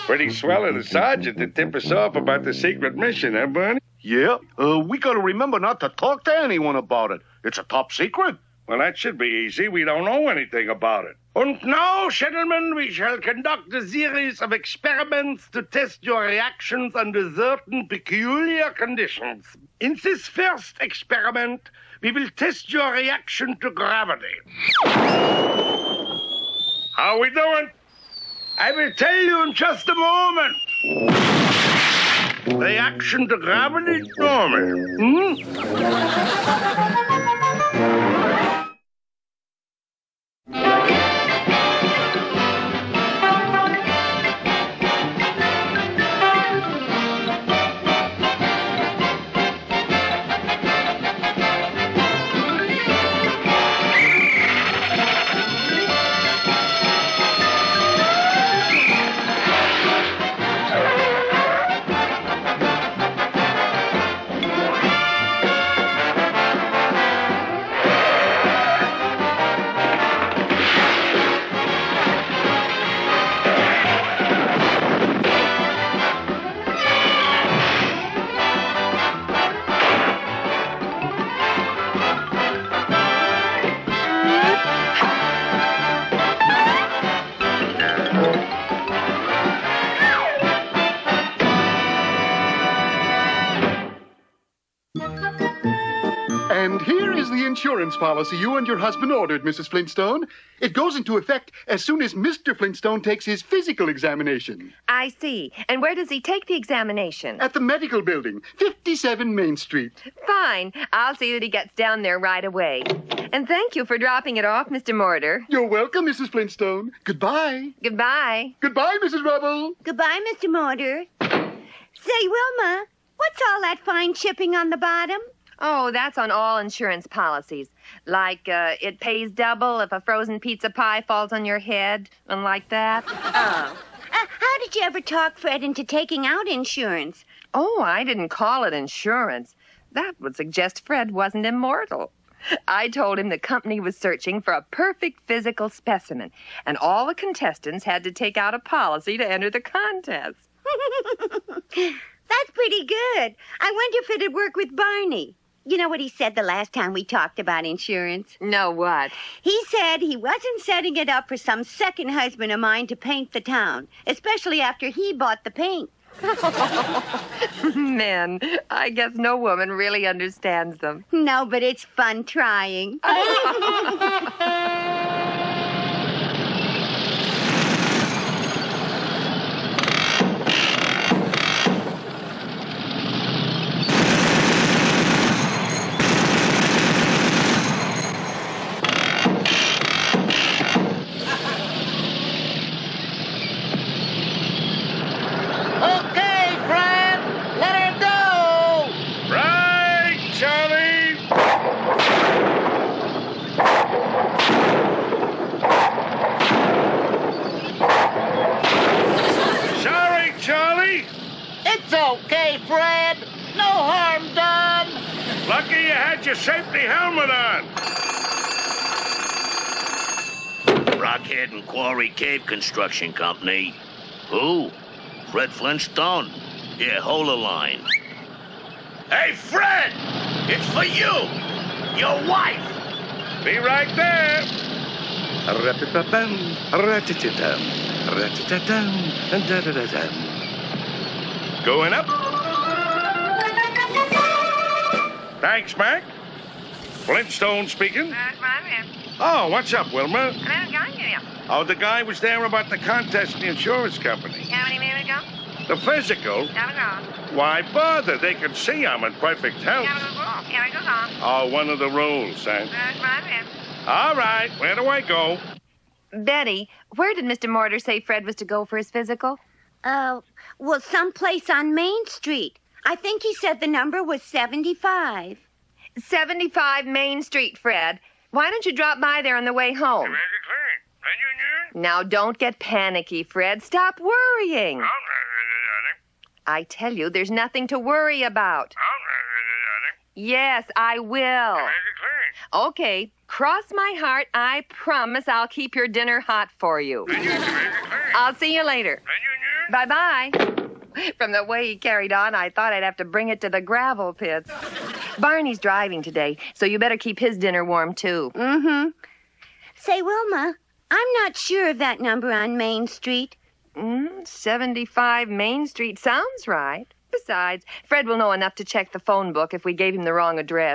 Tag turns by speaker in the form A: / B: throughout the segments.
A: Pretty swell of the sergeant to tip us off about the secret mission, huh, Barney?
B: Yeah, we gotta remember not to talk to anyone about it. It's a top secret.
A: Well, that should be easy. We don't know anything about it. And now, gentlemen, we shall conduct a series of experiments to test your reactions under certain peculiar conditions. In this first experiment, we will test your reaction to gravity. How we doing? I will tell you in just a moment. Reaction to gravity, normal.
C: And here is the insurance policy you and your husband ordered, Mrs. Flintstone. It goes into effect as soon as Mr. Flintstone takes his physical examination.
D: I see. And where does he take the examination?
C: At the medical building, 57 Main Street.
D: Fine. I'll see that he gets down there right away. And thank you for dropping it off, Mr. Mortar.
C: You're welcome, Mrs. Flintstone. Goodbye.
D: Goodbye.
C: Goodbye, Mrs. Rubble.
E: Goodbye, Mr. Mortar. Say, Wilma, what's all that fine chipping on the bottom?
D: Oh, that's on all insurance policies. Like, it pays double if a frozen pizza pie falls on your head, and like that.
E: Oh. How did you ever talk Fred into taking out insurance?
D: Oh, I didn't call it insurance. That would suggest Fred wasn't immortal. I told him the company was searching for a perfect physical specimen, and all the contestants had to take out a policy to enter the contest.
E: That's pretty good. I wonder if it'd work with Barney. You know what he said the last time we talked about insurance?
D: No, what?
E: He said he wasn't setting it up for some second husband of mine to paint the town, especially after he bought the paint.
D: Men, I guess no woman really understands them.
E: No, but it's fun trying.
F: It's okay, Fred. No harm done.
A: Lucky you had your safety helmet on.
G: Rockhead and Quarry Cave Construction Company. Who? Fred Flintstone? Yeah, hold the line. Hey, Fred! It's for you! Your wife!
A: Be right there. Going up. Thanks, Mac. Flintstone speaking. Oh, what's up, Wilma? Oh, the guy was there about the contest in the insurance company. The physical? Why bother? They can see I'm in perfect health. Oh, one of the rules, huh? All right, where do I go?
D: Betty, where did Mr. Mortar say Fred was to go for his physical?
E: Well, someplace on Main Street. I think he said the number was 75.
D: 75 Main Street, Fred. Why don't you drop by there on the way home? Now, don't get panicky, Fred. Stop worrying. I tell you, there's nothing to worry about. Yes, I will. Okay, cross my heart. I promise I'll keep your dinner hot for you. I'll see you later. Bye-bye. From the way he carried on, I thought I'd have to bring it to the gravel pits. Barney's driving today, so you better keep his dinner warm, too.
E: Mm-hmm. Say, Wilma, I'm not sure of that number on Main Street.
D: 75 Main Street sounds right. Besides, Fred will know enough to check the phone book if we gave him the wrong address.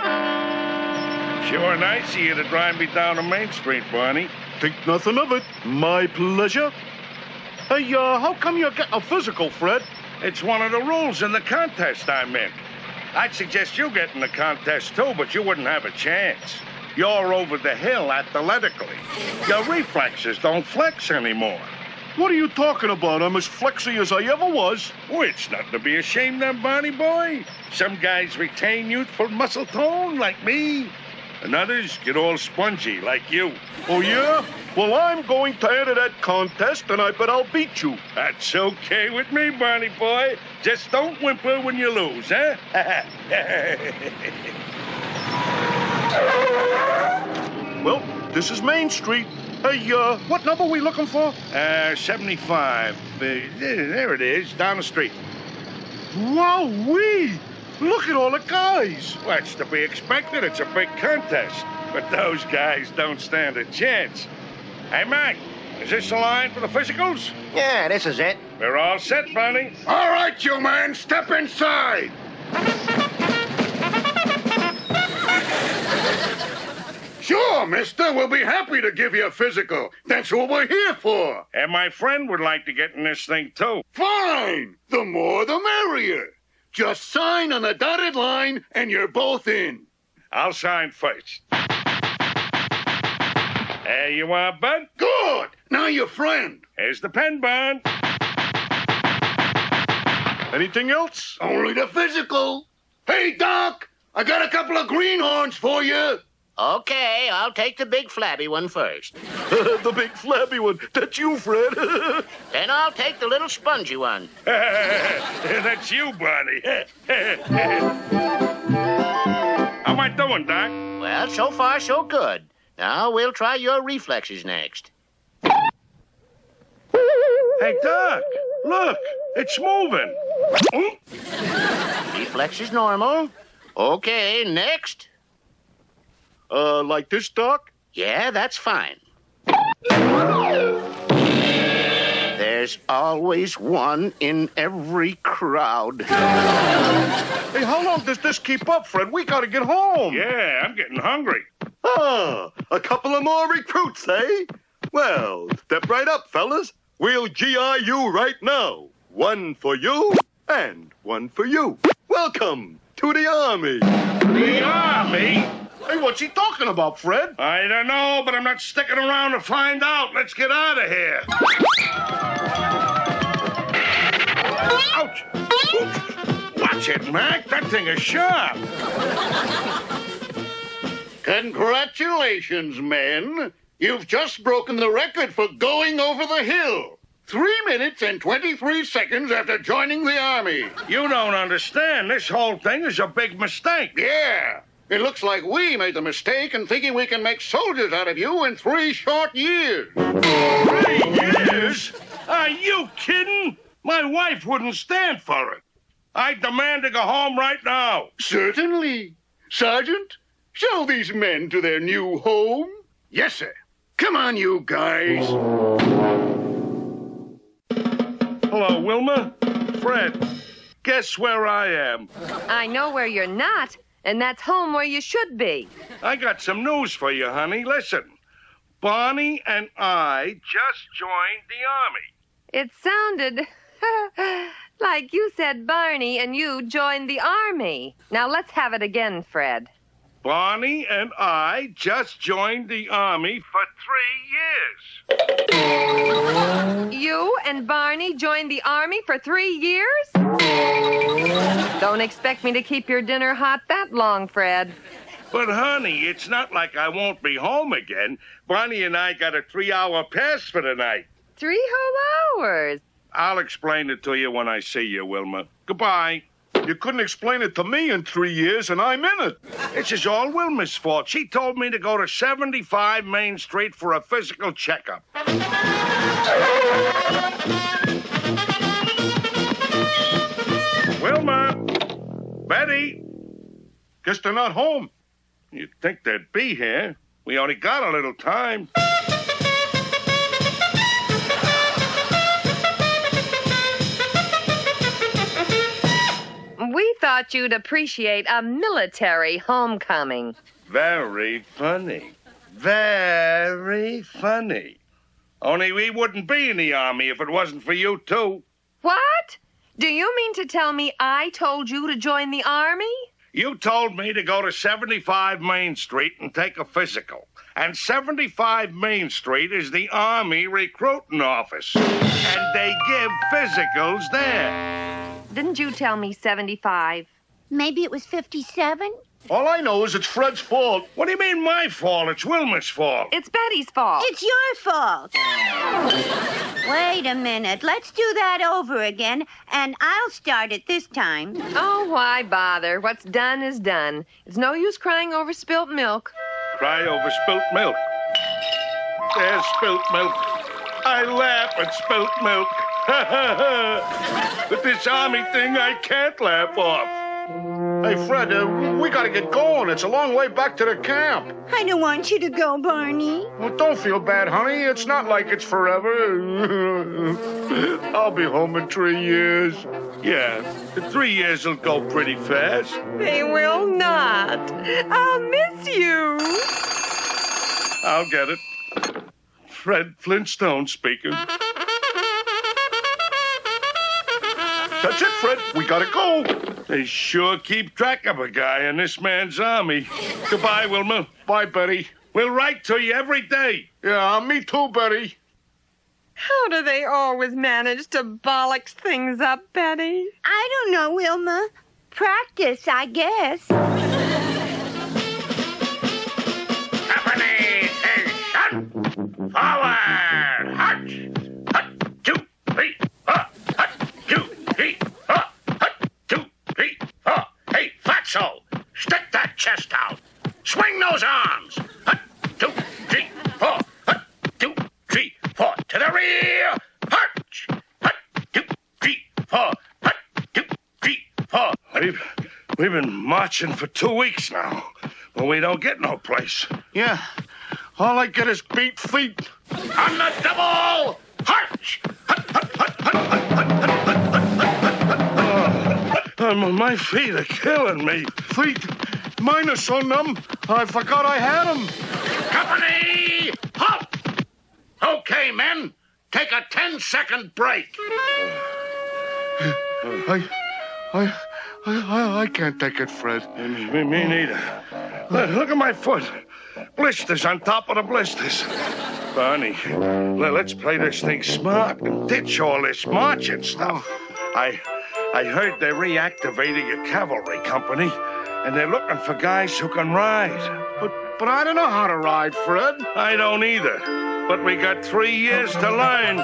A: Sure nice of you to drive me down to Main Street, Barney.
B: Think nothing of it. My pleasure. Hey, how come you're getting a physical, Fred?
A: It's one of the rules in the contest I'm in. I'd suggest you get in the contest, too, but you wouldn't have a chance. You're over the hill athletically. Your reflexes don't flex anymore.
B: What are you talking about? I'm as flexy as I ever was.
A: Oh, it's nothing to be ashamed of, Barney boy. Some guys retain youthful muscle tone, like me. And others get all spongy, like you.
B: Oh, yeah? Well, I'm going to enter that contest, and I bet I'll beat you.
A: That's okay with me, Barney boy. Just don't whimper when you lose, huh?
B: Well, this is Main Street. Hey, what number are we looking for?
A: 75. There it is, down the street.
B: Wowee! Look at all the guys.
A: What's to be expected? It's a big contest. But those guys don't stand a chance. Hey, Mac, is this the line for the physicals?
F: Yeah, this is it.
A: We're all set, Barney.
B: All right, you man, step inside. Sure, mister. We'll be happy to give you a physical. That's what we're here for.
A: And my friend would like to get in this thing, too.
B: Fine. The more, the merrier. Just sign on the dotted line, and you're both in.
A: I'll sign first. There you are, bud.
B: Good. Now your friend.
A: Here's the pen, Bud.
B: Anything else? Only the physical. Hey, Doc, I got a couple of greenhorns for you.
F: Okay, I'll take the big flabby one first.
B: The big flabby one. That's you, Fred.
F: Then I'll take the little spongy one.
A: That's you, Barney. How am I doing, Doc?
F: Well, so far, so good. Now we'll try your reflexes next.
A: Hey, Doc, look. It's moving.
F: Reflexes normal. Okay, next.
B: Like this, Doc?
F: Yeah, that's fine. There's always one in every crowd.
B: Hey, how long does this keep up, Fred? We gotta get home.
A: Yeah, I'm getting hungry.
B: Ah, a couple of more recruits, eh? Well, step right up, fellas. We'll GI you right now. One for you and one for you. Welcome to the Army.
A: The Army?
B: Hey, what's he talking about, Fred?
A: I don't know, but I'm not sticking around to find out. Let's get out of here. Ouch! Oops. Watch it, Mac. That thing is sharp.
B: Congratulations, men. You've just broken the record for going over the hill. 3 minutes and 23 seconds after joining the Army.
A: You don't understand. This whole thing is a big mistake.
B: Yeah. It looks like we made the mistake in thinking we can make soldiers out of you in 3 short years.
A: 3 years? Are you kidding? My wife wouldn't stand for it. I demand to go home right now.
B: Certainly. Sergeant, show these men to their new home. Yes, sir. Come on, you guys.
A: Hello, Wilma. Fred. Guess where I am?
D: I know where you're not, and that's home where you should be.
A: I got some news for you, honey. Listen. Barney and I just joined the Army.
D: It sounded like you said Barney and you joined the Army. Now let's have it again, Fred.
A: Barney and I just joined the Army for 3 years.
D: You and Barney joined the Army for 3 years? Don't expect me to keep your dinner hot that long, Fred.
A: But, honey, it's not like I won't be home again. Barney and I got a 3-hour pass for the night.
D: 3 whole hours?
A: I'll explain it to you when I see you, Wilma. Goodbye.
B: You couldn't explain it to me in 3 years, and I'm in it.
A: This is all Wilma's fault. She told me to go to 75 Main Street for a physical checkup.
H: Guess they're not home.
A: You'd think they'd be here. We only got a little time.
D: We thought you'd appreciate a military homecoming.
A: Very funny. Very funny. Only we wouldn't be in the Army if it wasn't for you two.
D: What? Do you mean to tell me I told you to join the Army?
A: You told me to go to 75 Main Street and take a physical. And 75 Main Street is the Army recruiting office. And they give physicals there.
D: Didn't you tell me 75?
E: Maybe it was 57?
H: All I know is it's Fred's fault.
A: What do you mean my fault? It's Wilma's fault.
D: It's Betty's fault.
E: It's your fault. Wait a minute. Let's do that over again, and I'll start it this time.
D: Oh, why bother? What's done is done. It's no use crying over spilt milk.
A: Cry over spilt milk. There's spilt milk. I laugh at spilt milk. But this Army thing I can't laugh off.
H: Hey, Fred, we gotta get going. It's a long way back to the camp.
E: I don't want you to go, Barney.
H: Well, don't feel bad, honey. It's not like it's forever. I'll be home in 3 years.
A: Yeah, the 3 years will go pretty fast.
D: They will not. I'll miss you.
A: I'll get it. Fred Flintstone speaking.
H: That's it, Fred. We gotta go.
A: They sure keep track of a guy in this man's army. Goodbye, Wilma.
H: Bye, Betty.
A: We'll write to you every day.
H: Yeah, me too, Betty.
D: How do they always manage to bollocks things up, Betty?
E: I don't know, Wilma. Practice, I guess.
G: Company station. Forward. Hut. Hut. 2, 3, 4. Hut. 2, 3, 4. Hut. 2, 3, 4. Hey, Fatso, stick that chest out. Swing those arms. Hut. 2, 3, 4. Hut. 2, 3, 4. To the rear. March. Hut. 2, 3, 4. Hut. 2, 3, 4.
A: We've been marching for 2 weeks now, but we don't get no place.
H: Yeah, all I get is beat feet.
G: On the double. March. Hut. Hut. Hut. Hut. Hut. Hut. Hut. Hut.
A: My feet are killing me.
H: Feet? Mine are so numb, I forgot I had them.
G: Company, halt! Okay, men, take a 10-second break.
H: I can't take it, Fred.
A: Me neither. Look at my foot. Blisters on top of the blisters. Barney, let's play this thing smart and ditch all this marching stuff. I heard they're reactivating a cavalry company, and they're looking for guys who can ride.
H: But I don't know how to ride, Fred.
A: I don't either. But we got 3 years to learn.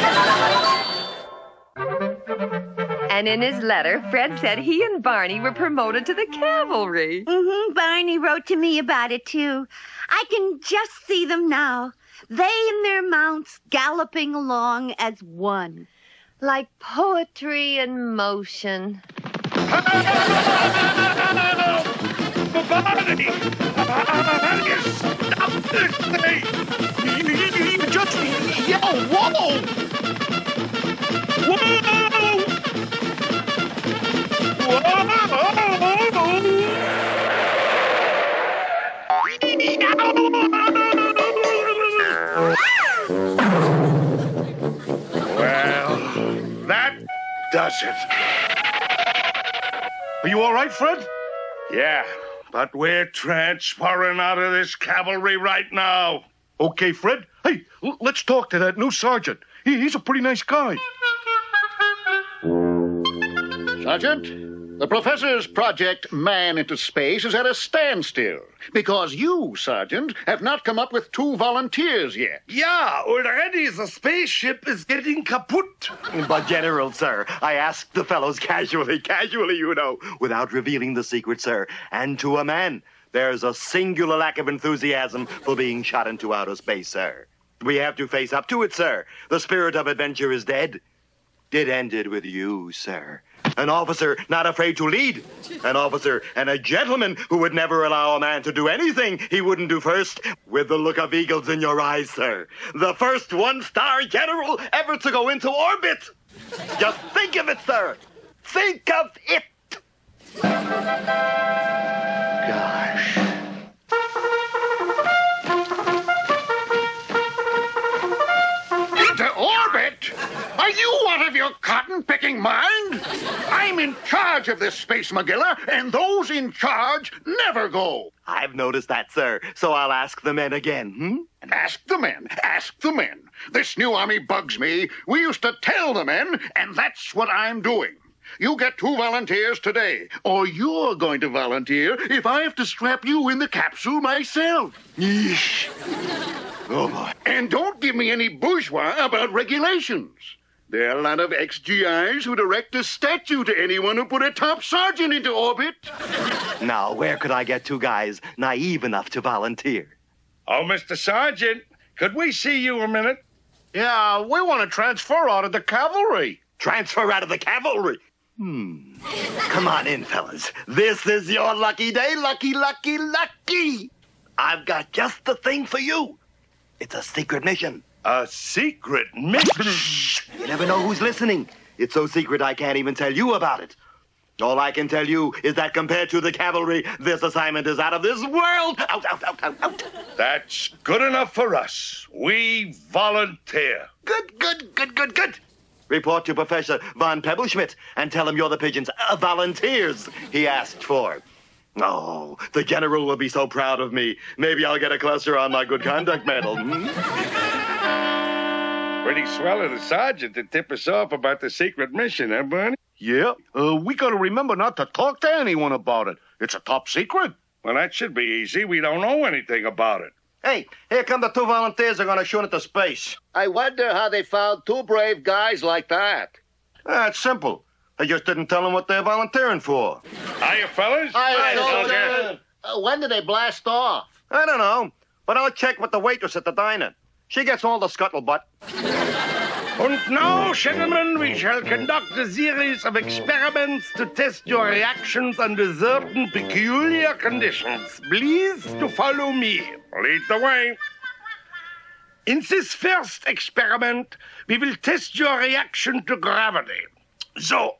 D: And in his letter, Fred said he and Barney were promoted to the cavalry.
E: Barney wrote to me about it, too. I can just see them now. They and their mounts galloping along as one.
D: Like poetry in motion.
A: Barney! Stop this thing!
H: You just yell, whoa!
A: Whoa! Well, that does it.
H: Are you all right, Fred?
A: Yeah, but we're transferring out of this cavalry right now.
H: Okay, Fred. Hey, let's talk to that new sergeant. He's a pretty nice guy. Sergeant, the professor's project, Man into Space, is at a standstill because you, Sergeant, have not come up with 2 volunteers yet.
A: Yeah, already the spaceship is getting kaput.
B: But, General, sir, I asked the fellows casually, you know, without revealing the secret, sir. And to a man, there's a singular lack of enthusiasm for being shot into outer space, sir. We have to face up to it, sir. The spirit of adventure is dead. It ended with you, sir. An officer not afraid to lead. An officer and a gentleman who would never allow a man to do anything he wouldn't do first. With the look of eagles in your eyes, sir. The first one-star general ever to go into orbit. Just think of it, sir. Think of it. Gosh.
H: Into orbit? Are you out of your cotton-picking mind? I'm in charge of this space, McGilla, and those in charge never go.
B: I've noticed that, sir, so I'll ask the men again,
H: Ask the men. Ask the men. This new army bugs me. We used to tell the men, and that's what I'm doing. You get 2 volunteers today, or you're going to volunteer if I have to strap you in the capsule myself.
B: Yeesh. Oh, boy.
H: And don't give me any bourgeois about regulations. There are a lot of ex-GIs who'd erect a statue to anyone who put a top sergeant into orbit.
B: Now, where could I get 2 guys naive enough to volunteer?
A: Oh, Mr. Sergeant, could we see you a minute?
F: Yeah, we want to transfer out of the cavalry.
B: Transfer out of the cavalry? Come on in, fellas. This is your lucky day. Lucky, lucky, lucky. I've got just the thing for you. It's a secret mission.
A: A secret mission?
B: You never know who's listening. It's so secret I can't even tell you about it. All I can tell you is that compared to the cavalry, this assignment is out of this world. Out, out, out, out, out.
A: That's good enough for us. We volunteer.
B: Good, good, good, good, good. Report to Professor von Pebbleschmidt and tell him you're the pigeons, volunteers he asked for. Oh, the general will be so proud of me. Maybe I'll get a cluster on my good conduct medal.
A: Pretty swell of the sergeant to tip us off about the secret mission, huh, Barney?
F: Yeah, we gotta remember not to talk to anyone about it. It's a top secret.
A: Well, that should be easy. We don't know anything about it.
B: Hey, here come the 2 volunteers who are going to shoot into space.
F: I wonder how they found 2 brave guys like that.
B: It's simple. They just didn't tell them what they're volunteering for.
A: Hiya, fellas.
F: Hi,
A: soldier.
F: When did they blast off?
B: I don't know, but I'll check with the waitress at the diner. She gets all the scuttlebutt.
A: And now, gentlemen, we shall conduct a series of experiments to test your reactions under certain peculiar conditions. Please to follow me. Lead the way. In this first experiment, we will test your reaction to gravity. So,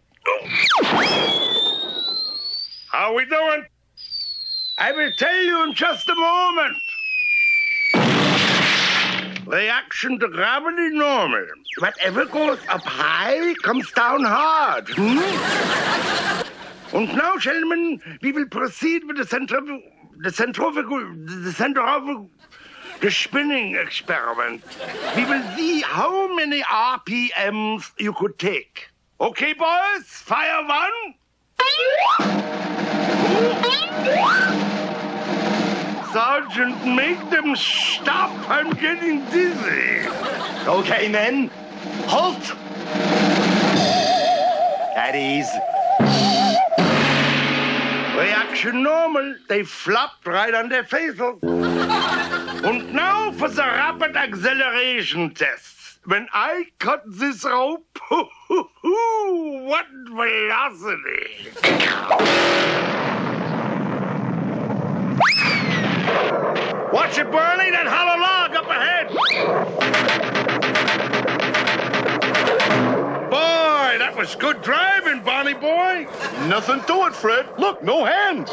A: how we doing? I will tell you in just a moment. Reaction to gravity normal. Whatever goes up high comes down hard. And now, gentlemen, we will proceed with the spinning experiment. We will see how many RPMs you could take. Okay, boys, fire 1. Sergeant, make them stop. I'm getting dizzy.
B: Okay, men. Halt! At ease.
A: Reaction normal. They flopped right on their faces. And now for the rapid acceleration tests. When I cut this rope, what velocity! Watch it, Barney, that hollow log up ahead! Boy, that was good driving, Barney boy!
H: Nothing to it, Fred. Look, no hands.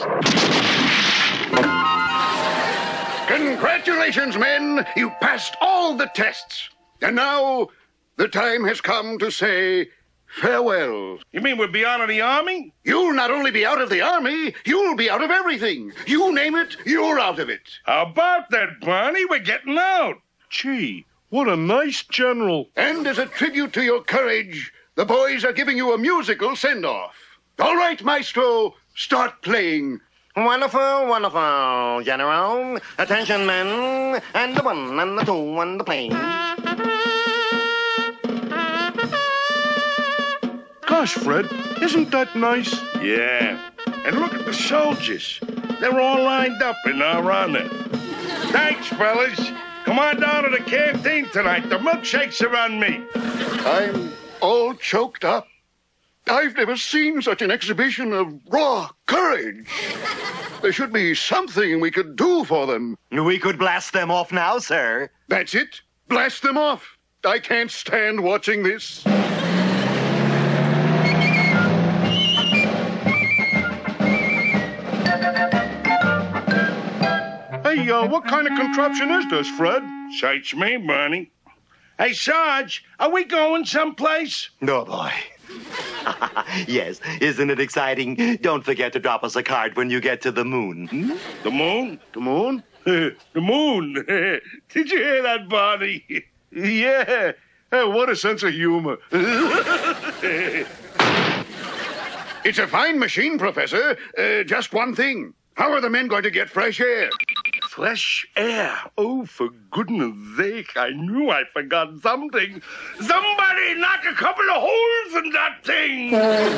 H: Congratulations, men. You passed all the tests. And now, the time has come to say farewell.
A: You mean we'll be out of the Army?
H: You'll not only be out of the Army, you'll be out of everything. You name it, you're out of it.
A: How about that, Barney? We're getting out.
F: Gee, what a nice general.
H: And as a tribute to your courage, the boys are giving you a musical send-off. All right, Maestro, start playing.
B: Wonderful, wonderful, General. Attention, men. And the 1 and the 2 on the plane.
F: Gosh, Fred, isn't that nice?
A: Yeah. And look at the soldiers. They're all lined up in our honor. Thanks, fellas. Come on down to the canteen tonight. The milkshakes are on me.
H: all choked up. I've never seen such an exhibition of raw courage. There should be something we could do for them.
I: We could blast them off now, sir.
H: That's it. Blast them off. I can't stand watching this.
C: Hey, what kind of contraption is this, Fred?
A: Search me, Barney. Hey, Sarge, are we going someplace?
I: No, boy. Yes, isn't it exciting? Don't forget to drop us a card when you get to the moon. Hmm?
A: The moon?
C: The moon?
A: The moon. Did you hear that, Barney?
C: Yeah. Hey, what a sense of humor.
H: It's a fine machine, Professor. Just one thing. How are the men going to get fresh air?
A: Fresh air. Oh, for goodness sake, I knew I forgot something. Somebody knock a couple of holes in that thing.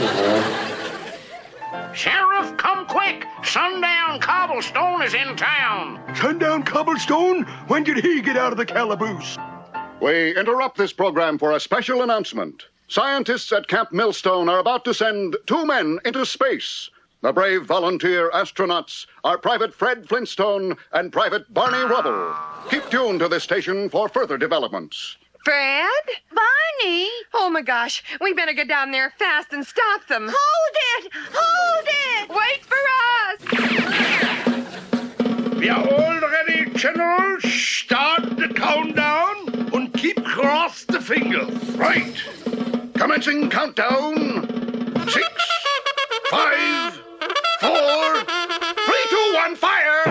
F: Sheriff, come quick. Sundown Cobblestone is in town.
B: Sundown Cobblestone? When did he get out of the calaboose?
H: We interrupt this program for a special announcement. Scientists at Camp Millstone are about to send 2 men into space. The brave volunteer astronauts are Private Fred Flintstone and Private Barney Rubble. Keep tuned to this station for further developments.
D: Fred?
E: Barney!
D: Oh, my gosh. We better get down there fast and stop them.
E: Hold it! Hold it!
D: Wait for us!
A: We are all ready, General. Start the countdown and keep cross the fingers.
H: Right. Commencing countdown. 6, 5, 4, 3, 2, 1, fire!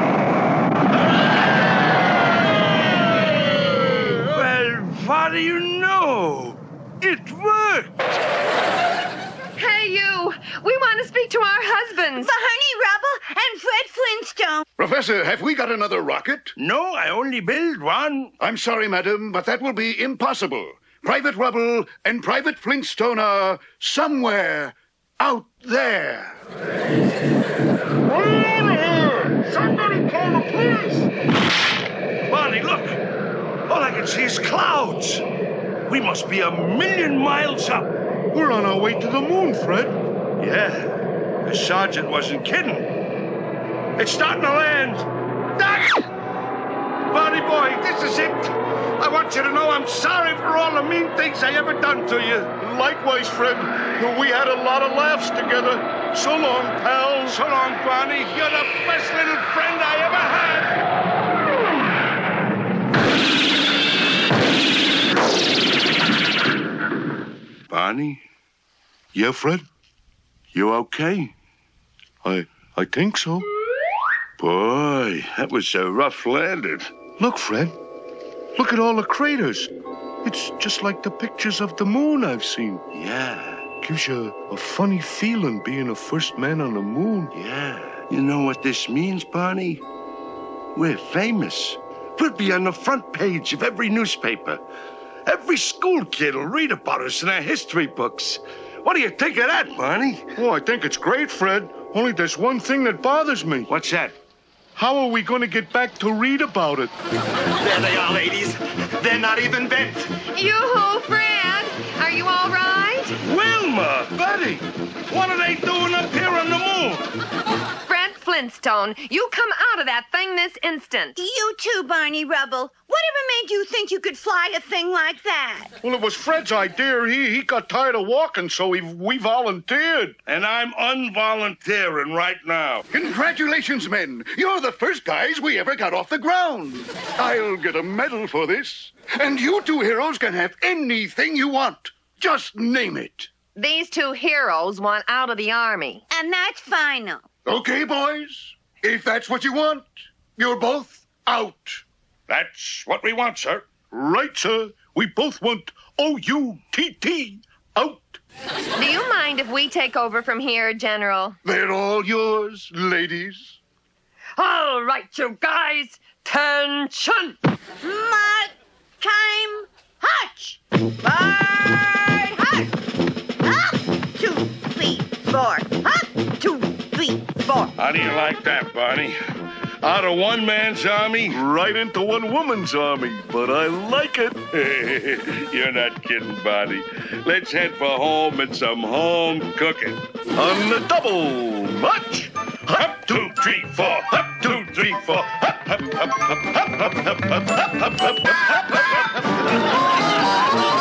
A: Well, what do you know? It worked.
D: Hey, you. We want to speak to our husbands.
E: Barney Rubble and Fred Flintstone.
H: Professor, have we got another rocket?
A: No, I only built one.
H: I'm sorry, madam, but that will be impossible. Private Rubble and Private Flintstone are somewhere out there.
A: Somebody call the police! Barney, look! All I can see is clouds. We must be 1,000,000 miles up.
C: We're on our way to the moon, Fred.
A: Yeah, the sergeant wasn't kidding. It's starting to land. That's... Barney boy, this is it. I want you to know I'm sorry for all the mean things I ever done to you.
C: Likewise, Fred. We had a lot of laughs together. So long, pals.
A: So long, Barney. You're the best little friend I ever had. Barney?
C: Yeah, Fred?
A: You okay?
C: I think so.
A: Boy, that was a rough landing.
C: Look, Fred. Look at all the craters. It's just like the pictures of the moon I've seen.
A: Yeah.
C: Gives you a funny feeling being the first man on the moon.
A: Yeah. You know what this means, Barney? We're famous. We'll be on the front page of every newspaper. Every school kid will read about us in their history books. What do you think of that, Barney?
C: Oh, I think it's great, Fred. Only there's one thing that bothers me.
A: What's that?
C: How are we going to get back to read about it?
I: There they are, ladies. They're not even bent.
D: Yoo-hoo, Fred. Are you all right?
A: Wilma, Betty, what are they doing up here on the moon?
D: Fred Flintstone, you come out of that thing this instant.
E: You too, Barney Rubble. Whatever made you think you could fly a thing like that?
C: Well, it was Fred's idea. He got tired of walking, so we volunteered.
A: And I'm unvolunteering right now.
H: Congratulations, men. You're the first guys we ever got off the ground. I'll get a medal for this. And you 2 heroes can have anything you want. Just name it.
D: These 2 heroes want out of the Army.
E: And that's final.
H: Okay, boys. If that's what you want, you're both out.
A: That's what we want, sir.
C: Right, sir. We both want O-U-T-T out.
D: Do you mind if we take over from here, General?
H: They're all yours, ladies.
D: All right, you guys. Tension.
E: Mark time hutch. Bird hutch. Up, 2, 3, 4. Up, 2, 3, 4.
A: How do you like that, Barney? Out of one man's army?
B: Right into one woman's army, but I like it.
A: You're not kidding, Bonnie. Let's head for home and some home cooking.
B: On the double march.
A: Up, 2, 3, 4. Up, 2, 3, 4. Up, up, up, up, up, up, up, up, up, up.